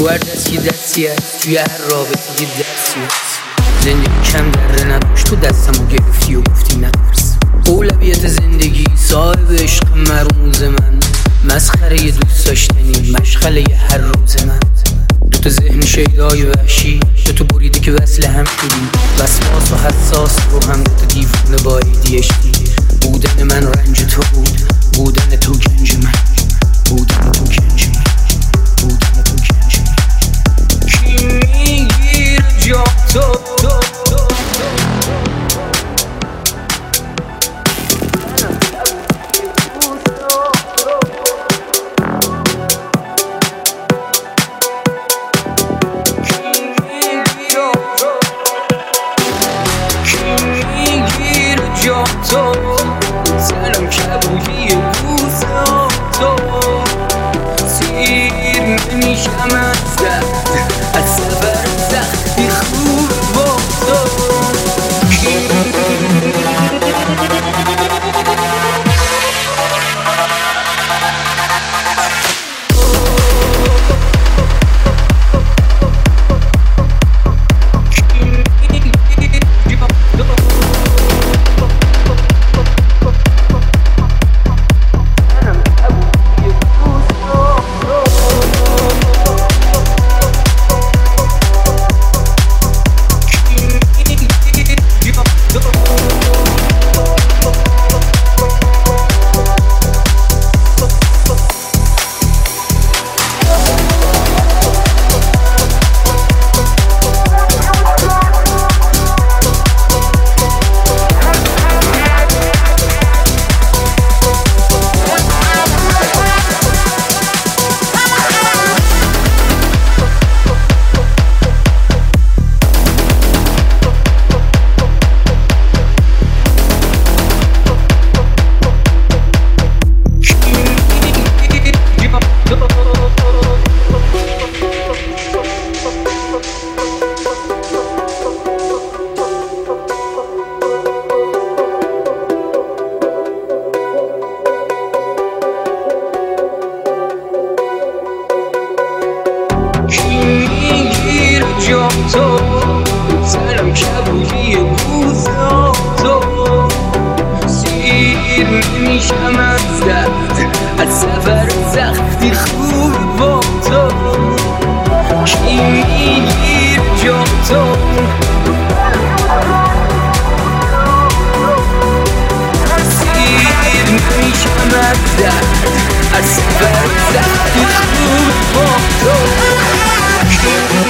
تو هر دستی دستی هست، توی هر رابطه یه درسی هست. زندگی کم دره نداشت، تو دستمو گرفتی و گفتی نترس. اولویت زندگی صاحب عشق مرموز من، مسخره ی دوست داشتنی مشغله ی هر روز من. دوتا ذهن شیدای وحشی، دوتا بریده که وصل هم شدیم، وسواس و حساس رو هم دوتا دیوونه با ADHD. بودن من رنج تو بود، بودن تو گنج من، بودن تو گنج من، بودن تو گنج من. کی میگیر جا تو سلام کبوی روزا تو سیر نمیشم از سفر سختی خوب با تو. سلام کبوی روزا تو سیر نمیشم از سفر سختی خوب با تو. کی میگیر جا تو سیر نمیشم از سفر سختی خوب با تو.